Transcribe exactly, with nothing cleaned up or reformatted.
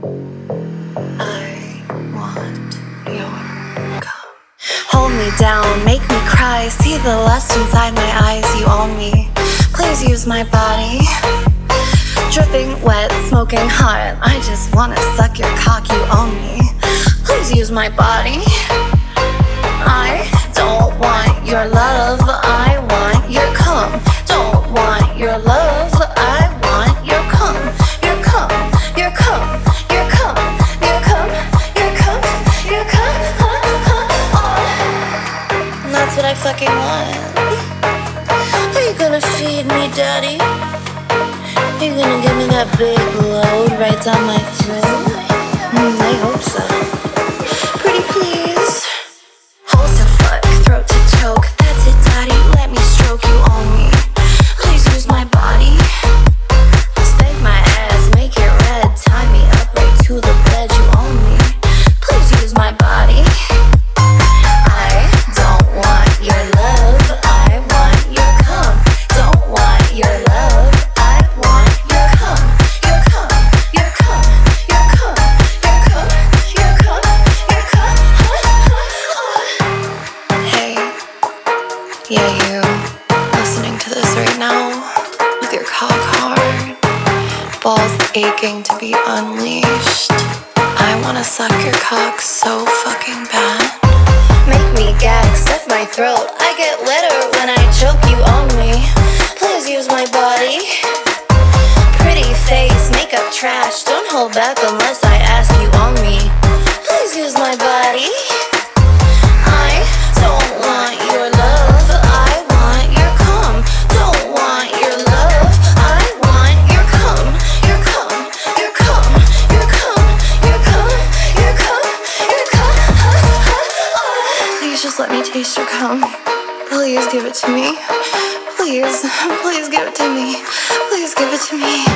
I want your cum. Hold me down, make me cry. See the lust inside my eyes. You own me. Please use my body. Dripping wet, smoking hot. I just wanna suck your cock. You own me. Please use my body. I don't want your love. I want your cum. Don't want your love. I want your cum. Your cum. Your cum. Your cum. Your cum. Your cum. Your cum. And that's what I fucking want. Are you gonna feed me, daddy? Are you gonna give me that big load right down my throat? Mm, I hope so. Pretty please. Holes to fuck, throat to choke. That's it, daddy, let me stroke. You own me. Please use my body. Spank my ass, make it red. Tie me up right to the bed. You own me. Please use my body. I don't want your love. I want your cum. Don't want your love. I want your cum. Your cum. Your cum. Your cum. Your cum. Your cum. Your cum. Hey, yeah, you listening to this right now with your cock hard, balls aching to be unleashed. I wanna suck your cock so fucking bad. Make me gag, stuff my throat. I get wetter when I choke. You own me. Please use my body. Pretty face, makeup trash. Don't hold back unless I ask. You own me. Please use my body. I don't want your love. I want your cum. Don't want your love. I want your cum. Your cum. Your cum. Your cum. Your cum. Your cum. Your cum. Please just let me taste your cum. Please give it to me. Please, please give it to me. Please give it to me.